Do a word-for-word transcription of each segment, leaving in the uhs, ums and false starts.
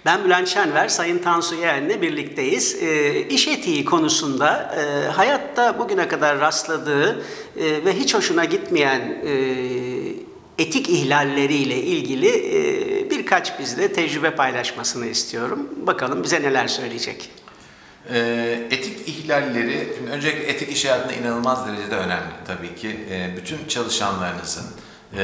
Ben Bülent Şenver, Sayın Tansu Yeğen'le birlikteyiz. E, iş etiği konusunda e, hayatta bugüne kadar rastladığı e, ve hiç hoşuna gitmeyen e, etik ihlalleriyle ilgili e, birkaç bizle tecrübe paylaşmasını istiyorum. Bakalım bize neler söyleyecek. E, etik ihlalleri, şimdi öncelikle etik iş hayatında inanılmaz derecede önemli tabii ki. E, bütün çalışanlarınızın e,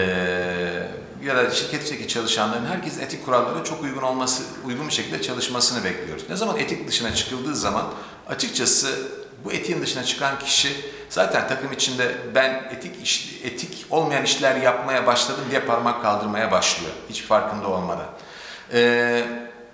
ya da şirketteki çalışanların herkes etik kurallara çok uygun olması, uygun bir şekilde çalışmasını bekliyoruz. Ne zaman etik dışına çıkıldığı zaman açıkçası bu etiğin dışına çıkan kişi zaten takım içinde ben etik iş, etik olmayan işler yapmaya başladım diye parmak kaldırmaya başlıyor. Hiç farkında olmadan. Ee,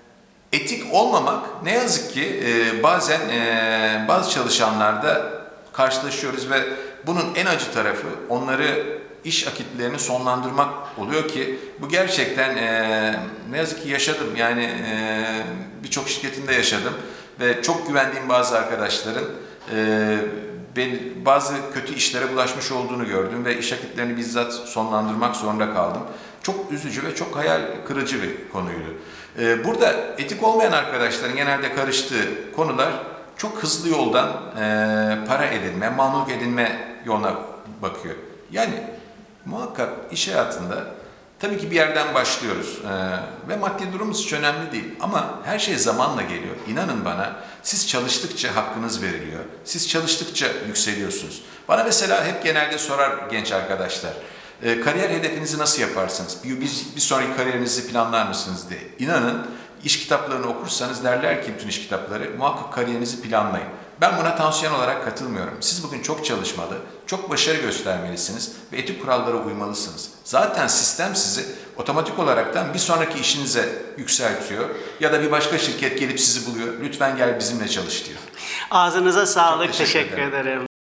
etik olmamak ne yazık ki e, bazen e, bazı çalışanlarda karşılaşıyoruz ve bunun en acı tarafı onları iş akitlerini sonlandırmak oluyor ki bu gerçekten e, ne yazık ki yaşadım. Yani e, birçok şirketinde yaşadım ve çok güvendiğim bazı arkadaşların e, ben, bazı kötü işlere bulaşmış olduğunu gördüm ve iş akitlerini bizzat sonlandırmak zorunda kaldım. Çok üzücü ve çok hayal kırıcı bir konuydu. E, burada etik olmayan arkadaşların genelde karıştığı konular çok hızlı yoldan e, para edinme, mamluk edinme yoluna bakıyor. Yani muhakkak iş hayatında tabii ki bir yerden başlıyoruz ee, ve maddi durumumuz hiç önemli değil ama her şey zamanla geliyor. İnanın bana, siz çalıştıkça hakkınız veriliyor. Siz çalıştıkça yükseliyorsunuz. Bana mesela hep genelde sorar genç arkadaşlar, e, kariyer hedefinizi nasıl yaparsınız? Bir, bir, bir sonraki kariyerinizi planlar mısınız diye. İnanın, iş kitaplarını okursanız derler ki bütün iş kitapları, muhakkak kariyerinizi planlayın. Ben buna tavsiyen olarak katılmıyorum. Siz bugün çok çalışmalı, çok başarı göstermelisiniz ve etik kurallara uymalısınız. Zaten sistem sizi otomatik olaraktan bir sonraki işinize yükseltiyor ya da bir başka şirket gelip sizi buluyor. Lütfen gel bizimle çalış diyor. Ağzınıza sağlık. Çok teşekkür Teşekkür ederim.